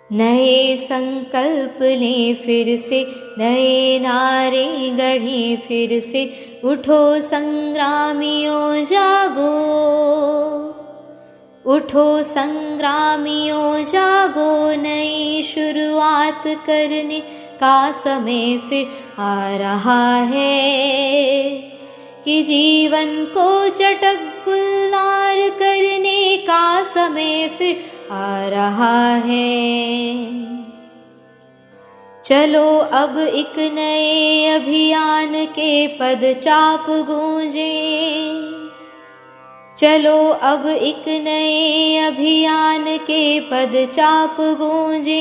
नए संकल्प लें फिर से, नए नारे गढ़ें फिर से, उठो संग्रामियों जागो, उठो संग्रामियों जागो। नई शुरुआत करने का समय फिर आ रहा है, कि जीवन को चटक गुलजार करने का समय फिर आ रहा है। चलो अब एक नए अभियान के पदचाप गूंजे, चलो अब एक नए अभियान के पदचाप गूंजे।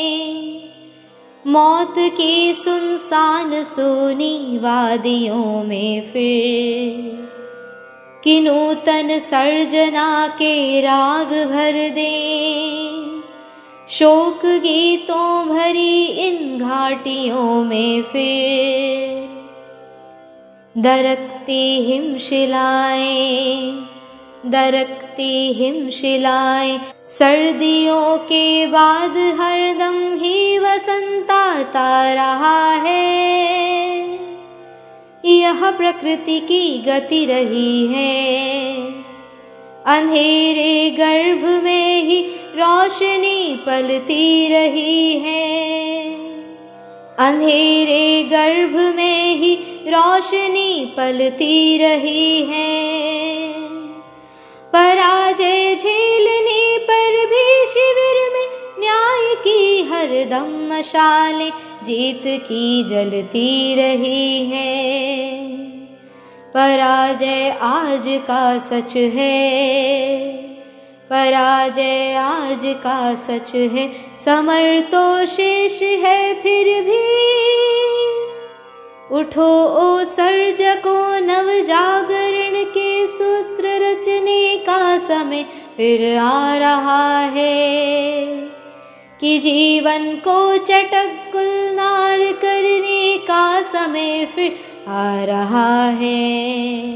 मौत की सुनसान सूनी वादियों में फिर कि नूतन सर्जना के राग भर दें, शोक गीतों भरी इन घाटियों में फिर दरकती हिमशिलाएं, दरकती हिमशिलाएं। सर्दियों के बाद हरदम ही वसंत आता रहा है, यह प्रकृति की गति रही है। अंधेरे गर्भ में ही रोशनी पलती रही है, अंधेरे गर्भ में ही रोशनी पलती रही है। पराजय झेलने पर भी शिविर में न्याय की हरदम मशालें जीत की जलती रही है। पराजय आज का सच है, पराजय आज का सच है। समर तो शेष है फिर भी, उठो ओ सर्जकों, नव जागरण के सूत्र रचने का समय फिर आ रहा है, कि जीवन को चटक गुलजार करने का समय फिर आ रहा है।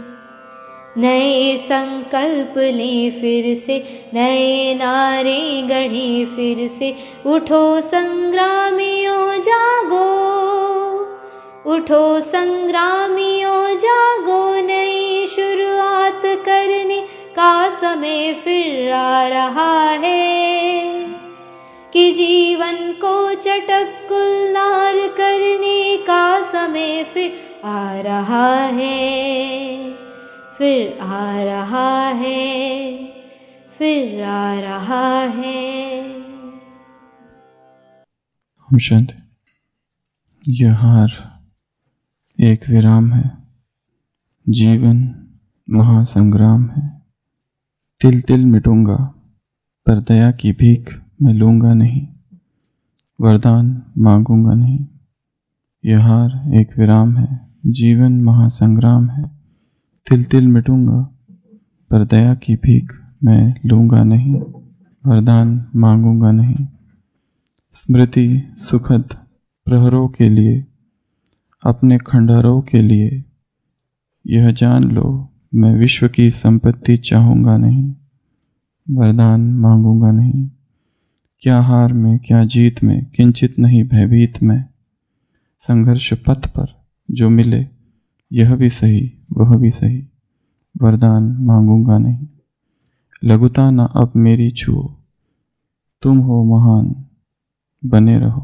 नए संकल्प लें फिर से, नए नारे गढ़ें फिर से, उठो संग्रामियों जागो, उठो संग्रामियों जागो। नई शुरुआत करने का समय फिर आ रहा है, कि जीवन को चटक गुलजार करने का समय फिर आ रहा है, फिर आ रहा है, फिर आ रहा है। हम शांति। यह हार एक विराम है, जीवन महासंग्राम है। तिल तिल मिटूंगा पर दया की भीख मैं लूंगा नहीं, वरदान मांगूंगा नहीं। यह हार एक विराम है, जीवन महासंग्राम है। तिल तिल मिटूंगा पर दया की भीख मैं लूंगा नहीं, वरदान मांगूंगा नहीं। स्मृति सुखद प्रहरों के लिए, अपने खंडहरों के लिए, यह जान लो मैं विश्व की संपत्ति चाहूँगा नहीं, वरदान मांगूंगा नहीं। क्या हार में क्या जीत में किंचित नहीं भयभीत मैं, संघर्ष पथ पर जो मिले यह भी सही वह भी सही, वरदान मांगूंगा नहीं। लघुता न अब मेरी छुओ, तुम हो महान बने रहो।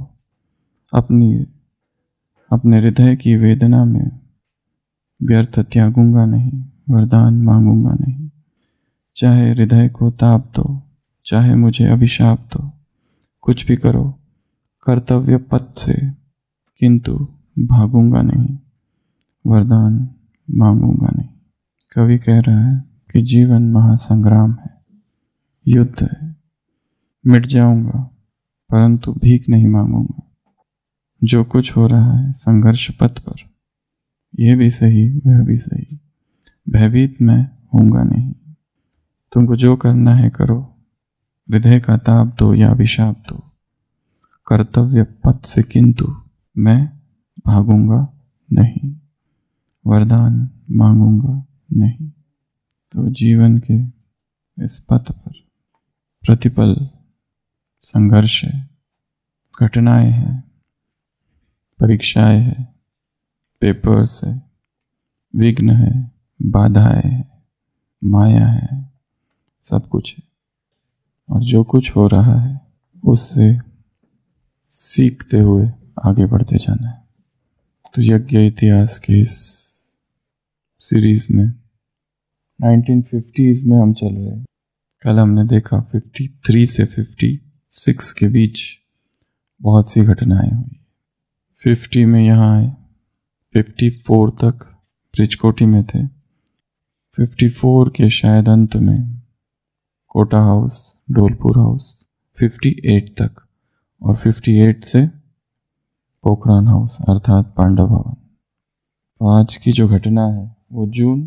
अपने हृदय की वेदना में व्यर्थ त्यागूंगा नहीं, वरदान मांगूंगा नहीं। चाहे हृदय को ताप दो, चाहे मुझे अभिशाप दो, कुछ भी करो कर्तव्य पथ से, किंतु भागूंगा नहीं, वरदान मांगूंगा नहीं। कवि कह रहा है कि जीवन महासंग्राम है, युद्ध है। मिट जाऊंगा परंतु भीख नहीं मांगूंगा। जो कुछ हो रहा है संघर्ष पथ पर, यह भी सही वह भी सही, भयभीत मैं होऊंगा नहीं। तुमको जो करना है करो, हृदय का ताप दो या अभिशाप दो, कर्तव्य पथ से किंतु मैं भागूंगा नहीं, वरदान मांगूंगा नहीं। तो जीवन के इस पथ पर प्रतिपल संघर्ष है, घटनाएं हैं, परीक्षाएं हैं, पेपर्स है, विघ्न है, बाधाएं है, माया है, सब कुछ है। और जो कुछ हो रहा है उससे सीखते हुए आगे बढ़ते जाना है। तो यज्ञ इतिहास के इस सीरीज में 1950s में हम चल रहे हैं। कल हमने देखा 53 से 56 के बीच बहुत सी घटनाएं हुई। 50 में यहाँ आए, 54 तक ब्रिजकोटी में थे, 54 के शायद अंत में कोटा हाउस, ढोलपुर हाउस, 58 तक, और 58 से पोखरान हाउस अर्थात पांडव भवन। तो आज की जो घटना है वो जून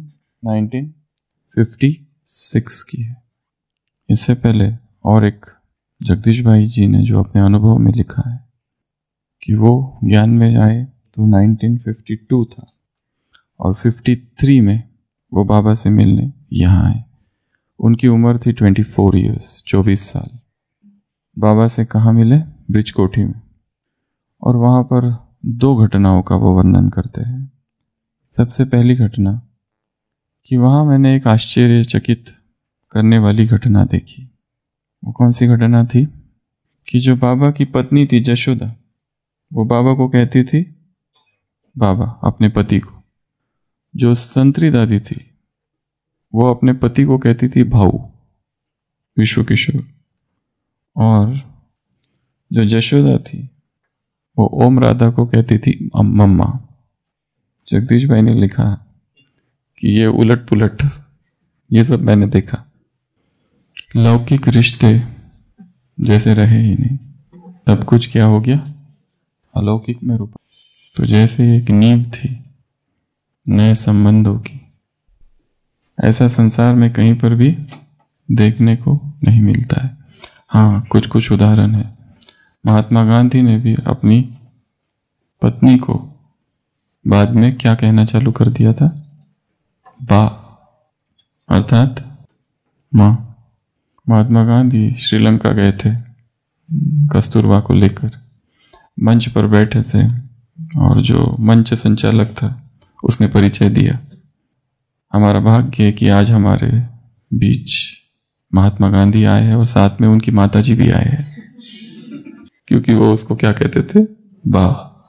1956 की है। इससे पहले और एक जगदीश भाई जी ने जो अपने अनुभव में लिखा है कि वो ज्ञान में आए तो 1952 था और 53 में वो बाबा से मिलने यहाँ आए। उनकी उम्र थी 24 ईयर्स, 24 साल। बाबा से कहाँ मिले? ब्रिजकोठी में। और वहाँ पर दो घटनाओं का वो वर्णन करते हैं। सबसे पहली घटना कि वहाँ मैंने एक आश्चर्यचकित करने वाली घटना देखी। वो कौन सी घटना थी कि जो बाबा की पत्नी थी जशोदा, वो बाबा को कहती थी बाबा, अपने पति को। जो संतरी दादी थी वो अपने पति को कहती थी भाऊ, विश्व किशोर। और जो जशोदा थी वो ओम राधा को कहती थी मम्मा। जगदीश भाई ने लिखा कि ये उलट पुलट, ये सब मैंने देखा। लौकिक रिश्ते जैसे रहे ही नहीं, सब कुछ क्या हो गया? अलौकिक में रूप। तो जैसे एक नींव थी नए संबंधों की, ऐसा संसार में कहीं पर भी देखने को नहीं मिलता है। हाँ, कुछ कुछ उदाहरण है। महात्मा गांधी ने भी अपनी पत्नी को बाद में क्या कहना चालू कर दिया था? बा, अर्थात माँ। महात्मा गांधी श्रीलंका गए थे कस्तूरबा को लेकर, मंच पर बैठे थे और जो मंच संचालक था उसने परिचय दिया। हमारा भाग्य है कि आज हमारे बीच महात्मा गांधी आए हैं और साथ में उनकी माताजी भी आए हैं, क्योंकि वो उसको क्या कहते थे? बा।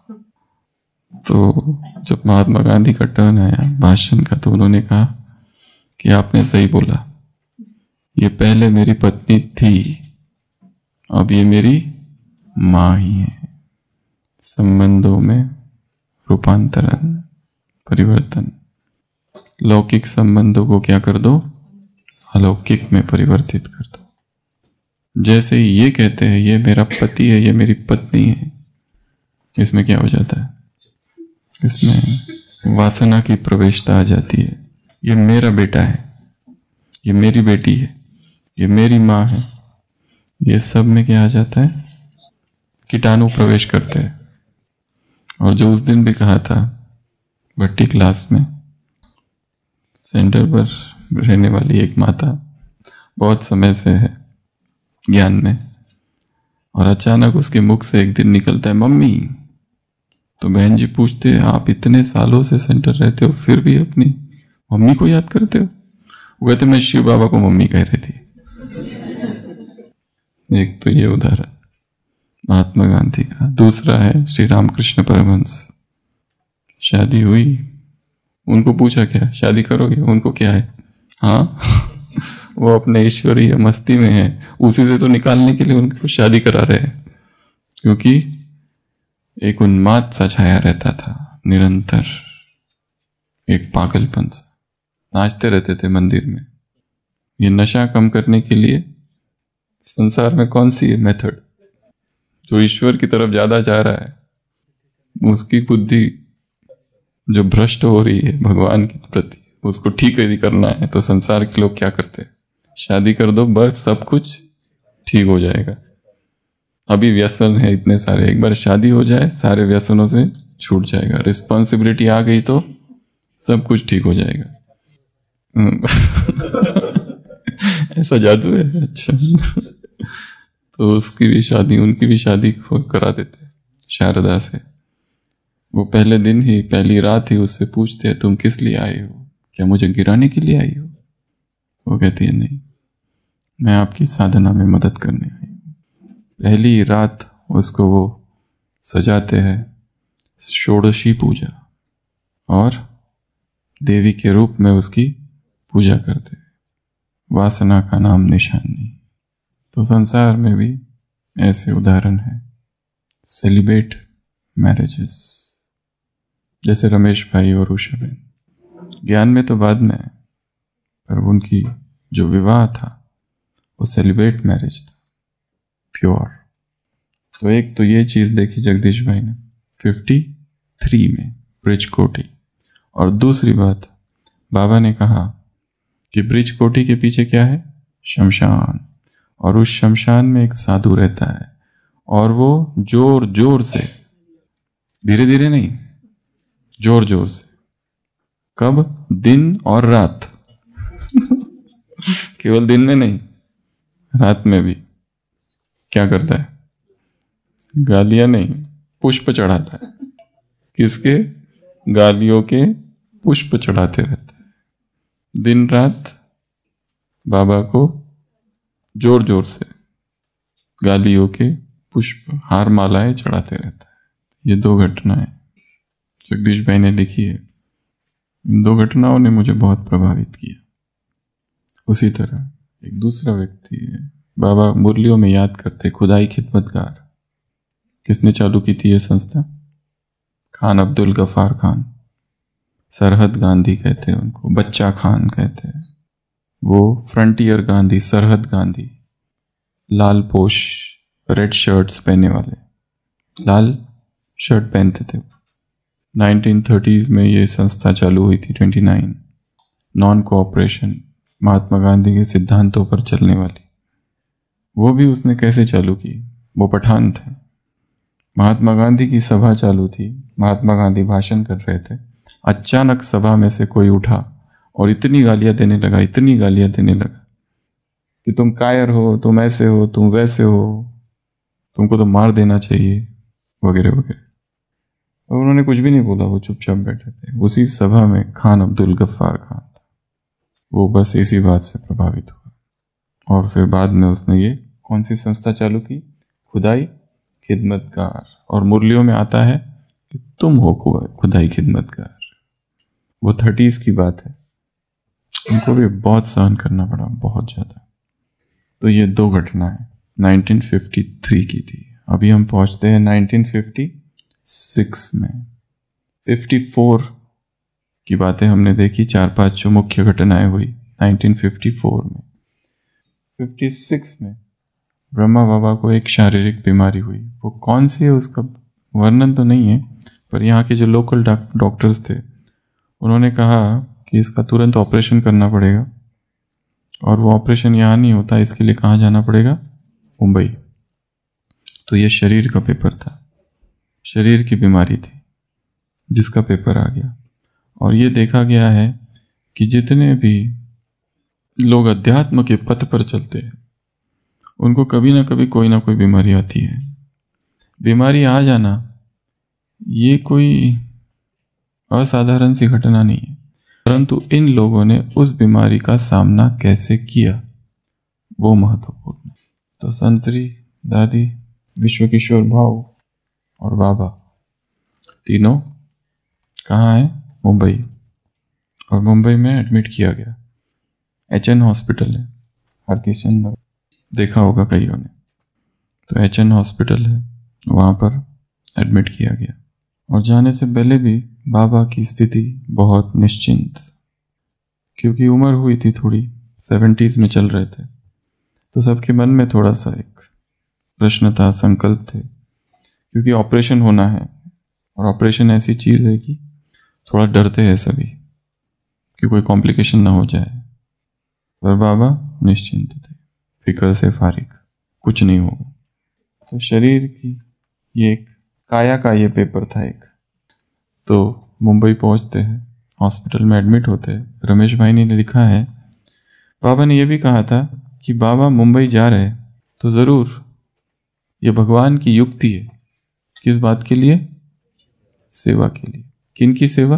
तो जब महात्मा गांधी का टर्न आया भाषण का तो उन्होंने कहा कि आपने सही बोला, ये पहले मेरी पत्नी थी, अब ये मेरी माँ ही है। संबंधों में रूपांतरण, परिवर्तन। लौकिक संबंधों को क्या कर दो? अलौकिक में परिवर्तित कर दो। जैसे ही ये कहते हैं ये मेरा पति है, ये मेरी पत्नी है, इसमें क्या हो जाता है? इसमें वासना की प्रवेशता आ जाती है। ये मेरा बेटा है, ये मेरी बेटी है, ये मेरी माँ है, ये सब में क्या आ जाता है? कीटाणु प्रवेश करते हैं। और जो उस दिन भी कहा था भट्टी क्लास में, सेंटर पर रहने वाली एक माता बहुत समय से है ज्ञान में, और अचानक उसके मुख से एक दिन निकलता है मम्मी। तो बहन जी पूछते हैं आप इतने सालों से सेंटर रहते हो फिर भी अपनी मम्मी को याद करते हो? वो कहते मैं शिव बाबा को मम्मी कह रही थी। एक तो ये उदाहरण महात्मा गांधी का। दूसरा है श्री रामकृष्ण परमहंस। शादी हुई, उनको पूछा क्या शादी करोगे? उनको क्या है? हाँ वो अपने ईश्वरीय मस्ती में है, उसी से तो निकालने के लिए उनको शादी करा रहे हैं, क्योंकि एक उन्माद सा छाया रहता था निरंतर, एक पागलपन सा। नाचते रहते थे मंदिर में। ये नशा कम करने के लिए संसार में कौन सी है मेथड? जो ईश्वर की तरफ ज्यादा जा रहा है, उसकी बुद्धि जो भ्रष्ट हो रही है भगवान के प्रति, उसको ठीक यदि करना है तो संसार के लोग क्या करते हैं? शादी कर दो बस सब कुछ ठीक हो जाएगा। अभी व्यसन है इतने सारे, एक बार शादी हो जाए सारे व्यसनों से छूट जाएगा। रिस्पॉन्सिबिलिटी आ गई तो सब कुछ ठीक हो जाएगा। ऐसा जादू है? अच्छा तो उसकी भी शादी, उनकी भी शादी करा देते शारदा से। वो पहले दिन ही, पहली रात ही उससे पूछते हैं तुम किस लिए आए हो, क्या मुझे गिराने के लिए आई हो? वो कहती है नहीं, मैं आपकी साधना में मदद करने आई हूँ। पहली रात उसको वो सजाते हैं षोडशी पूजा और देवी के रूप में उसकी पूजा करते हैं। वासना का नाम निशान नहीं। तो संसार में भी ऐसे उदाहरण है, सेलिब्रेट मैरिजेस, जैसे रमेश भाई और उषा बहन। ज्ञान में तो बाद में, पर उनकी जो विवाह था वो सेलिब्रेट मैरिज था, प्योर। तो एक तो ये चीज देखी जगदीश भाई ने 53 में ब्रिज कोटी। और दूसरी बात, बाबा ने कहा कि ब्रिज कोटी के पीछे क्या है? शमशान। और उस शमशान में एक साधु रहता है और वो जोर जोर से, धीरे धीरे नहीं, जोर जोर से, कब? दिन और रात केवल दिन में नहीं, रात में भी क्या करता है? गालियां नहीं, पुष्प चढ़ाता है। किसके? गालियों के पुष्प चढ़ाते रहता है दिन रात बाबा को, जोर जोर से गालियों के पुष्प, हार मालाएं चढ़ाते रहता है। ये दो घटनाएं जगदीश भाई ने लिखी है। इन दो घटनाओं ने मुझे बहुत प्रभावित किया। उसी तरह एक दूसरा व्यक्ति है, बाबा मुरलियों में याद करते, खुदाई खिदमतगार। किसने चालू की थी ये संस्था? खान अब्दुल गफ्फार खान। सरहद गांधी कहते हैं उनको, बच्चा खान कहते हैं। वो फ्रंटियर गांधी, सरहद गांधी, लाल पोश, रेड शर्ट्स पहने वाले, लाल शर्ट पहनते थे। 1930s में ये संस्था चालू हुई थी, 29, नॉन कोऑपरेशन, महात्मा गांधी के सिद्धांतों पर चलने वाली। वो भी उसने कैसे चालू की? वो पठान थे। महात्मा गांधी की सभा चालू थी, महात्मा गांधी भाषण कर रहे थे, अचानक सभा में से कोई उठा और इतनी गालियां देने लगा, इतनी गालियां देने लगा कि तुम कायर हो, तुम ऐसे हो, तुम वैसे हो, तुमको तो मार देना चाहिए, वगैरह वगैरह। और उन्होंने कुछ भी नहीं बोला, वो चुपचाप बैठे थे। उसी सभा में खान अब्दुल गफ्फार खान था। वो बस इसी बात से प्रभावित हुआ और फिर बाद में उसने ये कौन सी संस्था चालू की? खुदाई खिदमतगार। और मुरलियों में आता है कि तुम हो खुदाई खिदमतगार। वो 30s की बात है, उनको भी बहुत सहन करना पड़ा, बहुत ज्यादा। तो ये दो घटनाएं 1953 की थी। अभी हम पहुंचते हैं 1956 में। 54 की बातें हमने देखी, 4-5 जो मुख्य घटनाएं हुई 1954 में। 56 में ब्रह्मा बाबा को एक शारीरिक बीमारी हुई। वो कौन सी है उसका वर्णन तो नहीं है, पर यहाँ के जो लोकल डॉक्टर्स थे उन्होंने कहा कि इसका तुरंत ऑपरेशन करना पड़ेगा, और वो ऑपरेशन यहाँ नहीं होता, इसके लिए कहाँ जाना पड़ेगा? मुंबई। तो ये शरीर का पेपर था, शरीर की बीमारी थी जिसका पेपर आ गया। और ये देखा गया है कि जितने भी लोग अध्यात्म के पथ पर चलते हैं उनको कभी ना कभी कोई ना कोई बीमारी आती है। बीमारी आ जाना ये कोई असाधारण सी घटना नहीं है, परंतु इन लोगों ने उस बीमारी का सामना कैसे किया वो महत्वपूर्ण है। तो संतरी, दादी, विश्व किशोर भाव और बाबा तीनों कहाँ हैं? मुंबई। और मुंबई में एडमिट किया गया। HN हॉस्पिटल है, हरकिशन नगर, देखा होगा कईयों ने। तो HN हॉस्पिटल है, वहाँ पर एडमिट किया गया। और जाने से पहले भी बाबा की स्थिति बहुत निश्चिंत, क्योंकि उम्र हुई थी थोड़ी, 70s में चल रहे थे, तो सबके मन में थोड़ा सा एक प्रश्न था, संकल्प थे, क्योंकि ऑपरेशन होना है। और ऑपरेशन ऐसी चीज़ है कि थोड़ा डरते हैं सभी कि कोई कॉम्प्लिकेशन ना हो जाए। पर बाबा निश्चिंत थे, फिक्र से फारिग, कुछ नहीं होगा। तो शरीर की ये एक काया का ये पेपर था एक। तो मुंबई पहुंचते हैं, हॉस्पिटल में एडमिट होते हैं। रमेश भाई ने लिखा है, बाबा ने यह भी कहा था कि बाबा मुंबई जा रहे तो ज़रूर ये भगवान की युक्ति है। किस बात के लिए? सेवा के लिए। किन की सेवा?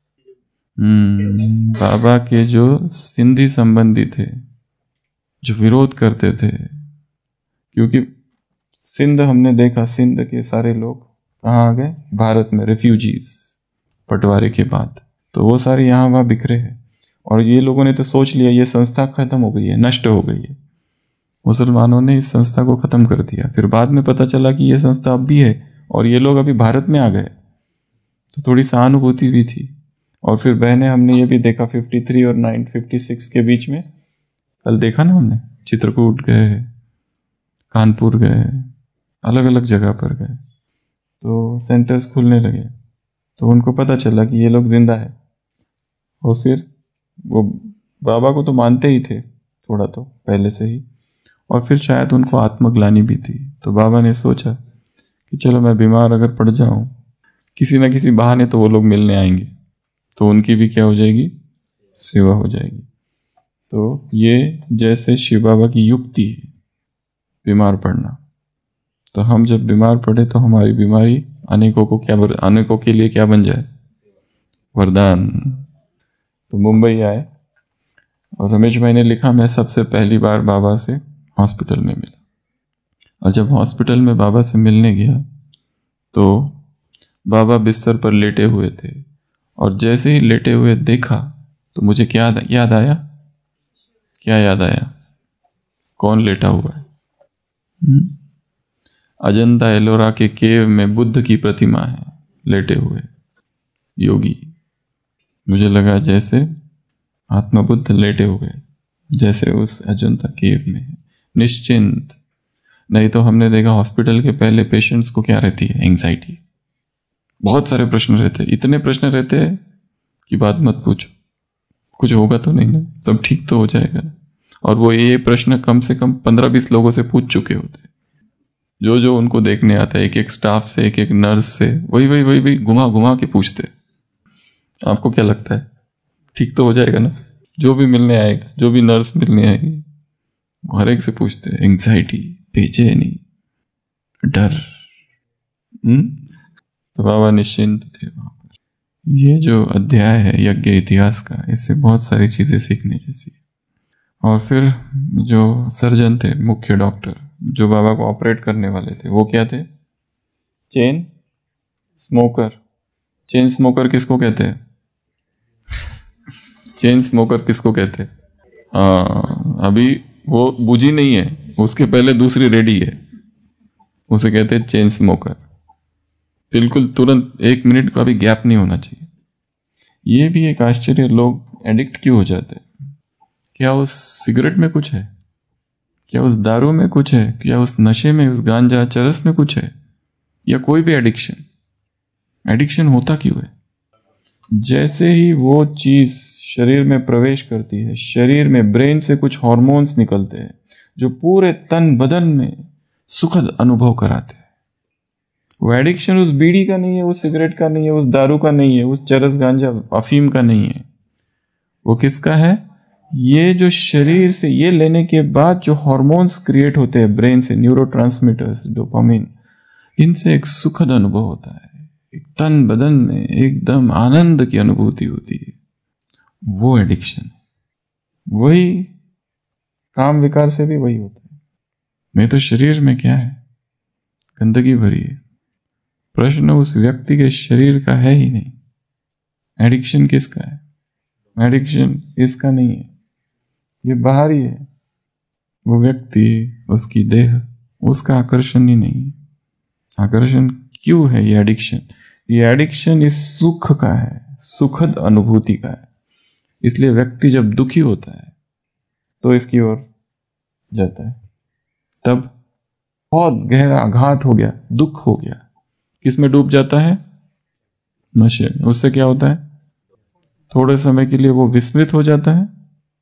बाबा के जो सिंधी संबंधी थे, जो विरोध करते थे, क्योंकि सिंध हमने देखा, सिंध के सारे लोग कहाँ आ गए? भारत में, रिफ्यूजीज बंटवारे के बाद। तो वो सारे यहाँ वहाँ बिखरे हैं, और ये लोगों ने तो सोच लिया ये संस्था खत्म हो गई है, नष्ट हो गई है। मुसलमानों ने इस संस्था को खत्म कर दिया। फिर बाद में पता चला कि ये संस्था अब भी है और ये लोग अभी भारत में आ गए, तो थोड़ी सहानुभूति भी थी। और फिर बहने, हमने ये भी देखा 53 और 956 के बीच में, कल देखा ना हमने, चित्रकूट गए, कानपुर गए, अलग अलग जगह पर गए, तो सेंटर्स खुलने लगे, तो उनको पता चला कि ये लोग जिंदा है। और फिर वो बाबा को तो मानते ही थे थोड़ा तो पहले से ही, और फिर शायद उनको आत्मग्लानि भी थी। तो बाबा ने सोचा कि चलो मैं बीमार अगर पड़ जाऊं, किसी ना किसी बहाने तो वो लोग मिलने आएंगे, तो उनकी भी क्या हो जाएगी? सेवा हो जाएगी। तो ये जैसे शिव बाबा की युक्ति है बीमार पड़ना। तो हम जब बीमार पड़े तो हमारी बीमारी अनेकों के लिए क्या बन जाए? वरदान। तो मुंबई आए और रमेश भाई ने लिखा, मैं सबसे पहली बार बाबा से हॉस्पिटल में मिला। और जब हॉस्पिटल में बाबा से मिलने गया तो बाबा बिस्तर पर लेटे हुए थे, और जैसे ही लेटे हुए देखा तो मुझे क्या याद आया? क्या याद आया? कौन लेटा हुआ है? अजंता एलोरा के केव में बुद्ध की प्रतिमा है, लेटे हुए योगी। मुझे लगा जैसे आत्मा बुद्ध लेटे हुए, जैसे उस अजंता केव में है, निश्चिंत। नहीं तो हमने देखा हॉस्पिटल के पहले पेशेंट्स को क्या रहती है? एंग्जाइटी। बहुत सारे प्रश्न रहते हैं, इतने प्रश्न रहते हैं कि बात मत पूछो, कुछ होगा तो नहीं ना, सब ठीक तो हो जाएगा ना। और वो ये प्रश्न कम से कम 15-20 लोगों से पूछ चुके होते, जो उनको देखने आता है, एक एक स्टाफ से, एक एक नर्स से, वही घुमा घुमा के पूछते। आपको क्या लगता है ठीक तो हो जाएगा ना? जो भी मिलने आएगा, जो भी नर्स मिलने आएगी, हर एक से पूछते, एंग्जाइटी, बेचैनी, डर। तो बाबा निश्चिंत थे वहां पर। ये जो अध्याय है यज्ञ इतिहास का, इससे बहुत सारी चीजें सीखने जैसी। और फिर जो सर्जन थे, मुख्य डॉक्टर, जो बाबा को ऑपरेट करने वाले थे, वो क्या थे? Chain smoker. चेन स्मोकर किसको कहते हैं? चेन स्मोकर किसको कहते हैं? अभी वो बुझी नहीं है, उसके पहले दूसरी रेडी है, उसे कहते हैं चेन स्मोकर। बिल्कुल तुरंत 1 मिनट का भी गैप नहीं होना चाहिए। ये भी एक आश्चर्य, लोग एडिक्ट क्यों हो जाते हैं? क्या उस सिगरेट में कुछ है? क्या उस दारू में कुछ है? क्या उस नशे में, उस गांजा चरस में कुछ है? या कोई भी एडिक्शन होता क्यों है? जैसे ही वो चीज शरीर में प्रवेश करती है, शरीर में ब्रेन से कुछ हार्मोन्स निकलते हैं जो पूरे तन बदन में सुखद अनुभव कराते हैं। वो एडिक्शन उस बीड़ी का नहीं है, उस सिगरेट का नहीं है, उस दारू का नहीं है, उस चरस गांजा अफीम का नहीं है। वो किसका है? ये जो शरीर से ये लेने के बाद जो हार्मोन्स क्रिएट होते हैं ब्रेन से, न्यूरोट्रांसमीटर्स, डोपामिन, इनसे एक सुखद अनुभव होता है, एक तन बदन में एकदम आनंद की अनुभूति होती है। वो एडिक्शन है। वही काम विकार से भी वही होता है। नहीं तो शरीर में क्या है? गंदगी भरी है। प्रश्न उस व्यक्ति के शरीर का है ही नहीं। एडिक्शन किसका है? एडिक्शन इसका नहीं है, ये बाहरी है। वो व्यक्ति, उसकी देह, उसका आकर्षण ही नहीं है। आकर्षण क्यों है? ये एडिक्शन इस सुख का है, सुखद अनुभूति का है। इसलिए व्यक्ति जब दुखी होता है तो इसकी ओर जाता है। तब बहुत गहरा आघात हो गया, दुख हो गया, किस में डूब जाता है? नशे में। उससे क्या होता है? थोड़े समय के लिए वो विस्मृत हो जाता है,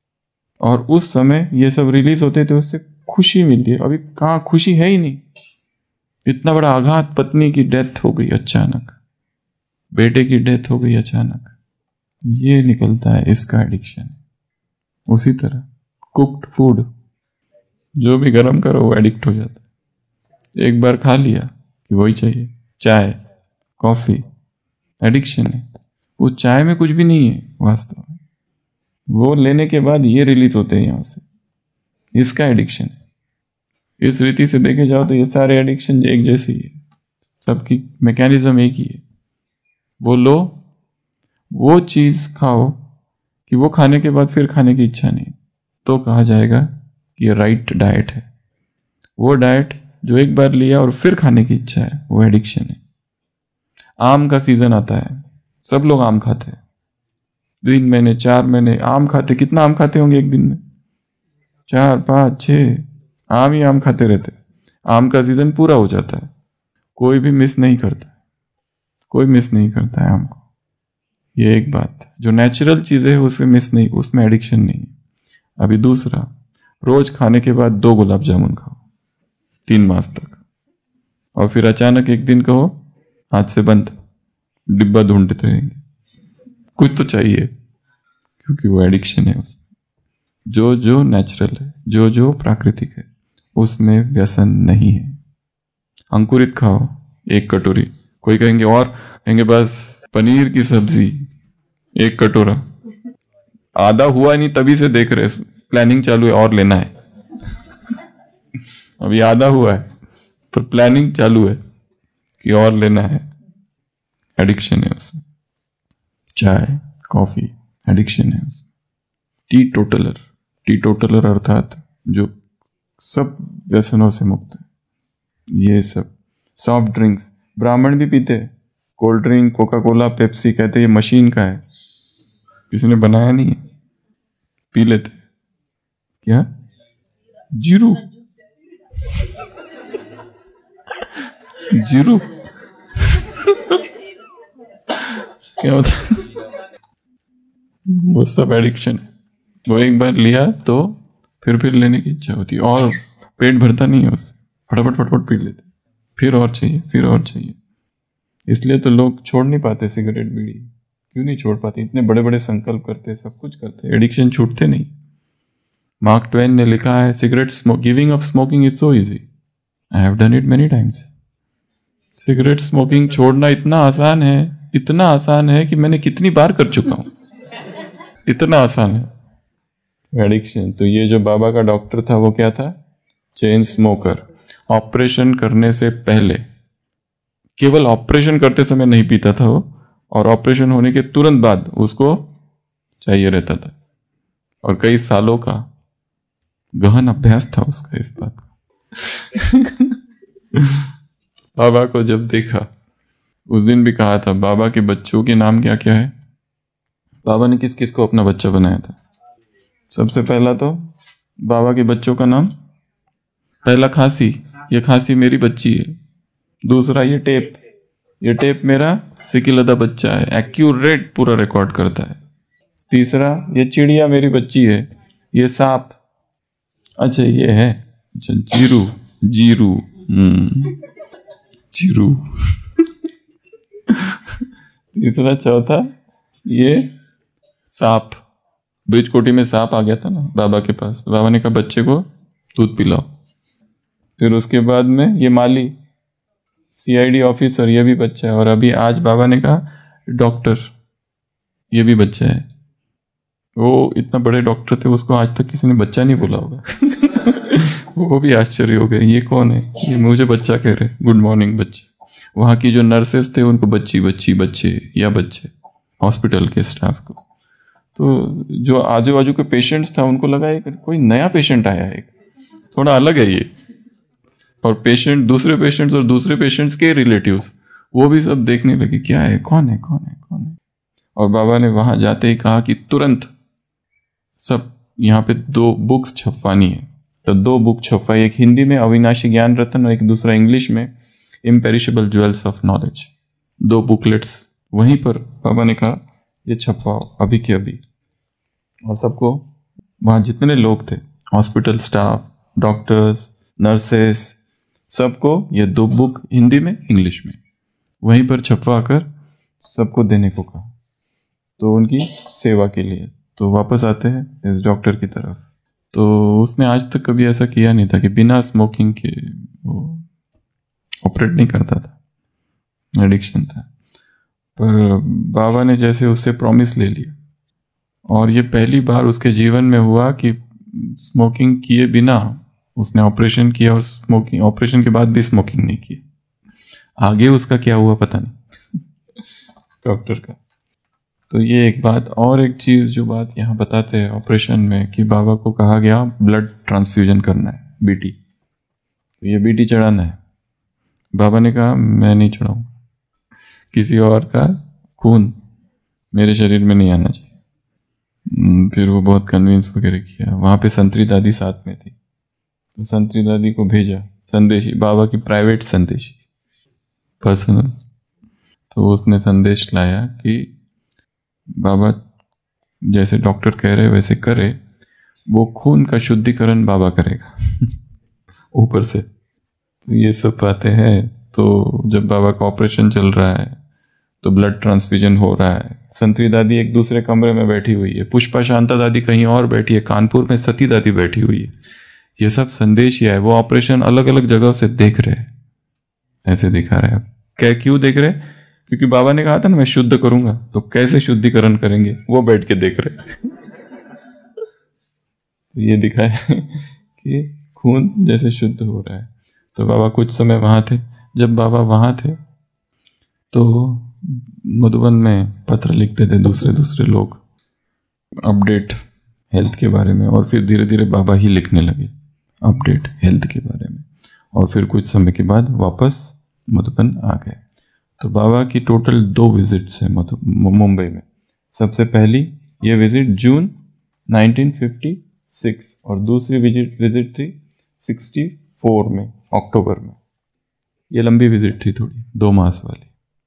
और उस समय ये सब रिलीज होते तो उससे खुशी मिलती है। अभी कहाँ खुशी है ही नहीं। इतना बड़ा आघात, पत्नी की डेथ हो गई अचानक, बेटे की डेथ हो गई अचानक, ये निकलता है इसका एडिक्शन। उसी तरह कुक्ड फूड, जो भी गर्म करो वो एडिक्ट हो जाता है। एक बार खा लिया कि वही चाहिए, चाय कॉफी, एडिक्शन है। वो चाय में कुछ भी नहीं है वास्तव में, वो लेने के बाद ये रिलीज होते हैं यहाँ से, इसका एडिक्शन है। इस रीति से देखे जाओ तो ये सारे एडिक्शन एक जैसी है, सबकी मैकेनिज्म एक ही है। वो लो, वो चीज खाओ कि वो खाने के बाद फिर खाने की इच्छा नहीं, तो कहा जाएगा कि ये राइट डाइट है। वो डाइट जो एक बार लिया और फिर खाने की इच्छा है, वो एडिक्शन है। आम का सीजन आता है, सब लोग आम खाते हैं, 3 महीने 4 महीने आम खाते। कितना आम खाते होंगे एक दिन में? 4 5 6 आम ही आम खाते रहते। आम का सीजन पूरा हो जाता है, कोई भी मिस नहीं करता, कोई मिस नहीं करता है आम को। ये एक बात, जो नेचुरल चीजें है उसे मिस नहीं, उसमें एडिक्शन नहीं। अभी दूसरा, रोज खाने के बाद 2 गुलाब जामुन खाओ 3 मास तक, और फिर अचानक एक दिन कहो आज से बंद, डिब्बा ढूंढते रहेंगे, कुछ तो चाहिए, क्योंकि वो एडिक्शन है उसमें। जो जो नेचुरल है, जो जो प्राकृतिक है, उसमें व्यसन नहीं है। अंकुरित खाओ 1 कटोरी, कोई कहेंगे और कहेंगे बस पनीर की सब्जी 1 कटोरा, आधा हुआ नहीं तभी से देख रहे, प्लानिंग चालू है और लेना है। अभी आधा हुआ है पर प्लानिंग चालू है कि और लेना है। एडिक्शन है उसमें। चाय कॉफी एडिक्शन है उसमें। टी टोटलर अर्थात जो सब व्यसनों से मुक्त है। ये सब सॉफ्ट ड्रिंक्स ब्राह्मण भी पीते हैं, cold drink Coca Cola Pepsi, कहते ये मशीन का है, किसी ने बनाया नहीं है, पी लेते। क्या जीरू जीरू क्या होता है? वो सब एडिक्शन है। वो एक बार लिया तो फिर लेने की इच्छा होती है, और पेट भरता नहीं है उससे, फटाफट पी लेते, फिर और चाहिए। इसलिए तो लोग छोड़ नहीं पाते सिगरेट बीड़ी। क्यों नहीं छोड़ पाते? इतने बड़े बड़े संकल्प करते, सब कुछ करते, एडिक्शन छूटते नहीं। मार्क ट्वेन ने लिखा है, cigarette giving up smoking is so easy, I have done it many times. Cigarette smoking छोड़ना इतना आसान है कि मैंने कितनी बार कर चुका हूं, इतना आसान है। एडिक्शन तो ये जो बाबा का डॉक्टर था वो क्या था? Chain smoker. ऑपरेशन करने से पहले, केवल ऑपरेशन करते समय नहीं पीता था वो, और ऑपरेशन होने के तुरंत बाद उसको चाहिए रहता था, और कई सालों का गहन अभ्यास था उसका इस बात का। बाबा को जब देखा, उस दिन भी कहा था बाबा के बच्चों के नाम क्या क्या है। बाबा ने किस किस को अपना बच्चा बनाया था? सबसे पहला तो बाबा के बच्चों का नाम, पहला खांसी, ये खांसी मेरी बच्ची है। दूसरा ये टेप मेरा सिकिलदा बच्चा है, एक्यूरेट पूरा रिकॉर्ड करता है। तीसरा ये चिड़िया मेरी बच्ची है, ये सांप, अच्छा ये है जीरू तीसरा चौथा ये सांप, ब्रिजकोटी में सांप आ गया था ना बाबा के पास, बाबा ने कहा बच्चे को दूध पिलाओ। फिर उसके बाद में ये माली, सीआईडी ऑफिसर, ये भी बच्चा है। और अभी आज बाबा ने कहा डॉक्टर, ये भी बच्चा है। वो इतना बड़े डॉक्टर थे, उसको आज तक किसी ने बच्चा नहीं बोला होगा। वो भी आश्चर्य हो गए, ये कौन है, ये मुझे बच्चा कह रहे, गुड मॉर्निंग बच्चे। वहाँ की जो नर्सेस थे उनको बच्चे हॉस्पिटल के स्टाफ को। तो जो आजू बाजू के पेशेंट्स था उनको लगा कोई नया पेशेंट आया है, थोड़ा अलग है ये। और पेशेंट, दूसरे पेशेंट्स और दूसरे पेशेंट्स के रिलेटिव्स, वो भी सब देखने लगे क्या है, कौन है। और बाबा ने वहां जाते ही कहा कि तुरंत सब यहाँ पे 2 बुक्स छपवानी है। तो 2 बुक छपवाई, एक हिंदी में अविनाशी ज्ञान रत्न और एक दूसरा इंग्लिश में imperishable jewels of knowledge. 2 booklets वहीं पर बाबा ने कहा ये छपवाओ अभी के अभी। और सबको, वहाँ जितने लोग थे, हॉस्पिटल स्टाफ, डॉक्टर्स, नर्सेस, सबको ये 2 बुक हिंदी में इंग्लिश में वहीं पर छपवा कर सबको देने को कहा, तो उनकी सेवा के लिए। तो वापस आते हैं इस डॉक्टर की तरफ। तो उसने आज तक कभी ऐसा किया नहीं था कि बिना स्मोकिंग के वो ऑपरेट नहीं करता था, एडिक्शन था। पर बाबा ने जैसे उससे प्रॉमिस ले लिया, और ये पहली बार उसके जीवन में हुआ कि स्मोकिंग किए बिना उसने ऑपरेशन किया, और स्मोकिंग ऑपरेशन के बाद भी स्मोकिंग नहीं की। आगे उसका क्या हुआ पता नहीं डॉक्टर का। तो ये एक बात। और एक चीज़ जो बात यहाँ बताते हैं ऑपरेशन में, कि बाबा को कहा गया ब्लड ट्रांसफ्यूजन करना है, बीटी, तो ये बीटी चढ़ाना है। बाबा ने कहा मैं नहीं चढ़ाऊंगा, किसी और का खून मेरे शरीर में नहीं आना चाहिए। फिर वो बहुत कन्विंस वगैरह किया। वहाँ पे संतरी दादी साथ में थी, तो संतरी दादी को भेजा संदेशी, बाबा की प्राइवेट संदेशी, पर्सनल। तो उसने संदेश लाया कि बाबा जैसे डॉक्टर कह रहे वैसे करे, वो खून का शुद्धिकरण बाबा करेगा ऊपर से। तो ये सब बातें हैं। तो जब बाबा का ऑपरेशन चल रहा है तो ब्लड ट्रांसफ्यूजन हो रहा है। संतरी दादी एक दूसरे कमरे में बैठी हुई है, पुष्पा शांता दादी कहीं और बैठी है, कानपुर में सती दादी बैठी हुई है। ये सब संदेश ही है। वो ऑपरेशन अलग अलग जगह से देख रहे हैं, ऐसे दिखा रहे हैं। क्या क्यों देख रहे हैं? क्योंकि बाबा ने कहा था ना मैं शुद्ध करूंगा, तो कैसे शुद्धिकरण करेंगे वो बैठ के देख रहे तो ये दिखाया कि खून जैसे शुद्ध हो रहा है। तो बाबा कुछ समय वहां थे। जब बाबा वहां थे तो मधुबन में पत्र लिखते थे दूसरे लोग, अपडेट हेल्थ के बारे में, और फिर धीरे धीरे बाबा ही लिखने लगे अपडेट हेल्थ के बारे में। और फिर कुछ समय के बाद वापस मधुबन आ गए। तो बाबा की टोटल 2 विजिट्स है मुंबई में। सबसे पहली ये विजिट जून 1956, और दूसरी विजिट थी 64 में अक्टूबर में। ये लंबी विजिट थी थोड़ी, 2 मास वाली।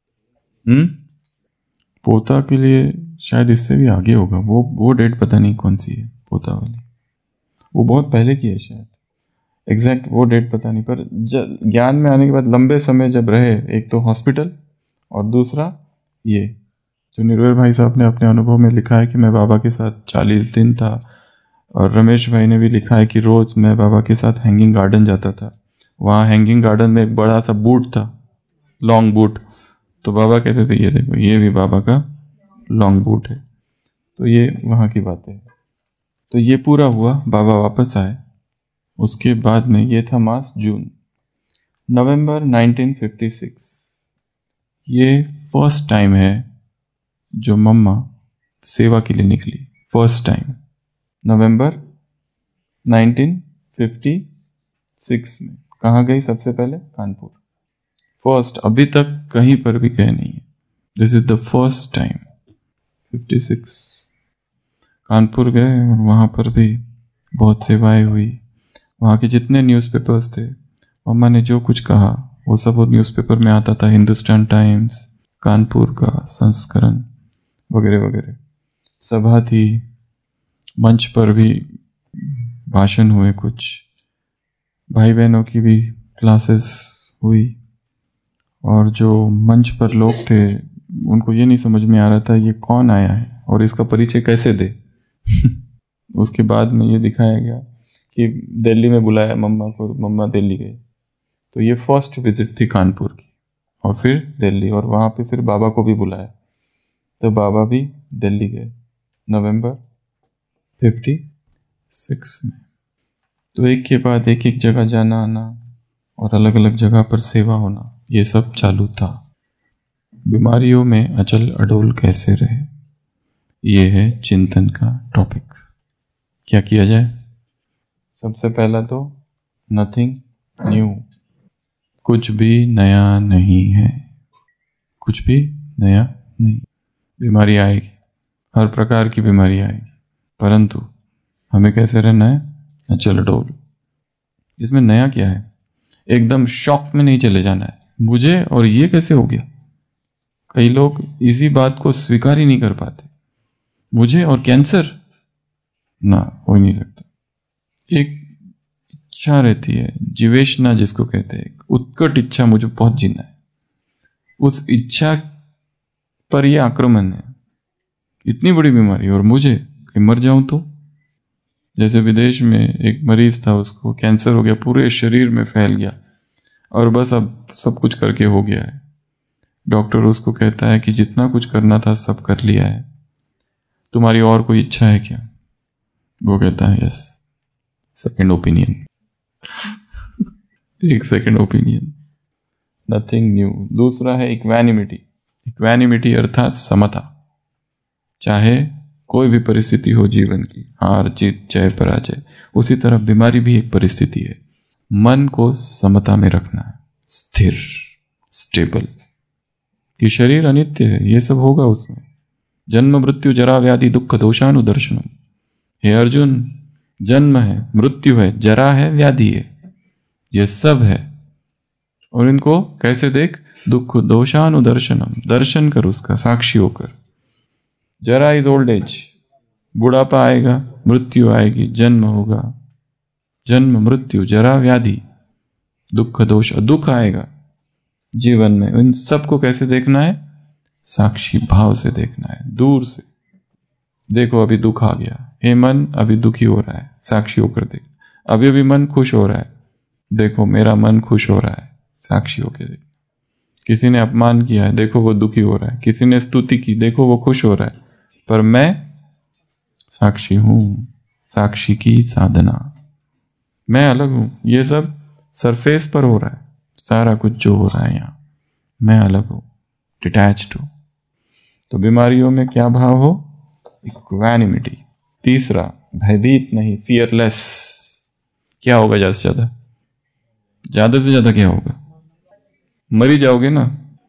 पोता के लिए शायद इससे भी आगे होगा, वो डेट पता नहीं कौन सी है पोता वाली, वो बहुत पहले की है शायद, एग्जैक्ट वो डेट पता नहीं। पर ज्ञान में आने के बाद लंबे समय जब रहे, एक तो हॉस्पिटल और दूसरा ये जो निर्भय भाई साहब ने अपने अनुभव में लिखा है कि मैं बाबा के साथ 40 दिन था, और रमेश भाई ने भी लिखा है कि रोज मैं बाबा के साथ हैंगिंग गार्डन जाता था। वहाँ हैंगिंग गार्डन में एक बड़ा सा बूट था, लॉन्ग बूट। तो बाबा कहते थे ये देखो ये भी बाबा का लॉन्ग बूट है। तो ये वहाँ की बातें है। तो ये पूरा हुआ, बाबा वापस आए। उसके बाद में ये था मास जून। नवंबर 1956 ये फर्स्ट टाइम है जो मम्मा सेवा के लिए निकली। फर्स्ट टाइम नवंबर 1956 में। कहाँ गई सबसे पहले? कानपुर। फर्स्ट, अभी तक कहीं पर भी गए नहीं है। This is the first time. 56 Kanpur गए, और वहाँ पर भी बहुत सेवाएं हुई। वहाँ के जितने न्यूज़पेपर्स थे, मम्मा ने जो कुछ कहा वो सब वो न्यूज़पेपर में आता था। हिंदुस्तान टाइम्स, कानपुर का संस्करण वगैरह वगैरह। सभा थी, मंच पर भी भाषण हुए, कुछ भाई बहनों की भी क्लासेस हुई। और जो मंच पर लोग थे उनको ये नहीं समझ में आ रहा था ये कौन आया है और इसका परिचय कैसे दे उसके बाद में ये दिखाया गया कि दिल्ली में बुलाया मम्मा को, मम्मा दिल्ली गए। तो ये फर्स्ट विजिट थी कानपुर की, और फिर दिल्ली, और वहाँ पे फिर बाबा को भी बुलाया, तो बाबा भी दिल्ली गए नवंबर 56 में। तो एक के बाद एक जगह जाना आना और अलग अलग जगह पर सेवा होना, ये सब चालू था। बीमारियों में अचल अडोल कैसे रहे, ये है चिंतन का टॉपिक। क्या किया जाए? सबसे पहला तो नथिंग न्यू, कुछ भी नया नहीं है, कुछ भी नया नहीं। बीमारी आएगी, हर प्रकार की बीमारी आएगी, परंतु हमें कैसे रहना है? अचल अडोल। इसमें नया क्या है? एकदम शॉक में नहीं चले जाना है, मुझे और ये कैसे हो गया। कई लोग इसी बात को स्वीकार ही नहीं कर पाते, मुझे और कैंसर ना, हो ही नहीं सकता। एक इच्छा रहती है, जीवेशना जिसको कहते हैं, उत्कट इच्छा, मुझे बहुत जीना है। उस इच्छा पर यह आक्रमण है, इतनी बड़ी बीमारी, और मुझे कहीं मर जाऊं तो। जैसे विदेश में एक मरीज था, उसको कैंसर हो गया, पूरे शरीर में फैल गया, और बस अब सब कुछ करके हो गया है। डॉक्टर उसको कहता है कि जितना कुछ करना था सब कर लिया है, तुम्हारी और कोई इच्छा है क्या? वो कहता है यस, सेकंड ओपिनियन। एक सेकंड ओपिनियन, नथिंग न्यू। दूसरा है इक्वानिमिटी। इक्वानिमिटी अर्थात समता। चाहे कोई भी परिस्थिति हो जीवन की, हार जीत जय पराजय, उसी तरह बीमारी भी एक परिस्थिति है। मन को समता में रखना है, स्थिर, स्टेबल, कि शरीर अनित्य है, ये सब होगा उसमें। जन्म मृत्यु जरा व्याधि दुख दोषानुदर्शनम। हे अर्जुन, जन्म है, मृत्यु है, जरा है, व्याधि है, ये सब है। और इनको कैसे देख? दुख दोषानुदर्शनम, दर्शन कर उसका, साक्षी होकर। जरा इज ओल्ड एज, बुढ़ापा आएगा, मृत्यु आएगी, जन्म होगा, जन्म मृत्यु जरा व्याधि दुख दोष, दुख आएगा जीवन में। इन सबको कैसे देखना है? साक्षी भाव से देखना है, दूर से। देखो अभी दुख आ गया, हे मन अभी दुखी हो रहा है, साक्षी होकर देख। अभी अभी मन खुश हो रहा है, देखो मेरा मन खुश हो रहा है, साक्षी होकर देख। किसी ने अपमान किया है, देखो वो दुखी हो रहा है। किसी ने स्तुति की, देखो वो खुश हो रहा है, पर मैं साक्षी हूं, साक्षी की साधना। मैं अलग हूं, ये सब सरफेस पर हो रहा है, सारा कुछ जो हो रहा है यहाँ, मैं अलग हूं, डिटैच्ड हूं। तो बीमारियों में क्या भाव हो? इक्वानिमिटी। तीसरा, भयभीत नहीं, फियरलेस। क्या होगा ज्यादा से ज्यादा? ज्यादा से ज्यादा क्या होगा? मरी जाओगे ना।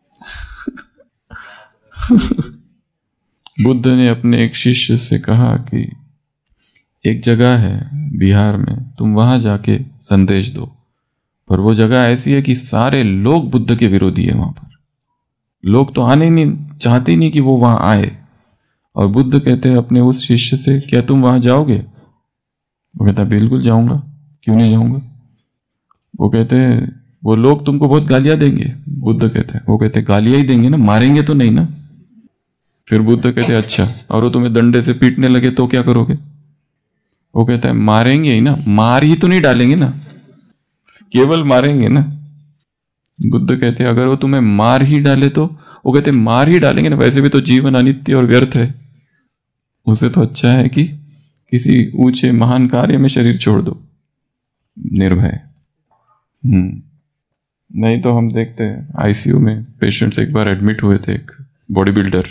बुद्ध ने अपने एक शिष्य से कहा कि एक जगह है बिहार में, तुम वहां जाके संदेश दो। पर वो जगह ऐसी है कि सारे लोग बुद्ध के विरोधी है वहां पर। लोग तो आने नहीं चाहते, नहीं कि वो वहां आए। और बुद्ध कहते हैं अपने उस शिष्य से, क्या तुम वहां जाओगे? वो कहता बिल्कुल जाऊंगा, क्यों नहीं जाऊंगा। वो कहते हैं वो लोग तुमको बहुत गालियां देंगे। बुद्ध कहते हैं, वो कहते हैं गालियां ही देंगे ना, मारेंगे तो नहीं ना। फिर बुद्ध कहते हैं अच्छा, और वो तुम्हें डंडे से पीटने लगे तो क्या करोगे? वो कहता है मारेंगे ही ना, मार ही तो नहीं डालेंगे ना, केवल मारेंगे ना। बुद्ध कहते हैं अगर वो तुम्हें मार ही डाले तो? वो कहते मार ही डालेंगे ना, वैसे भी तो जीवन अनित्य और व्यर्थ है, उससे तो अच्छा है कि किसी ऊंचे महान कार्य में शरीर छोड़ दो, निर्भय। नहीं तो हम देखते हैं आईसीयू में पेशेंट्स एक बार एडमिट हुए थे, एक बॉडी बिल्डर,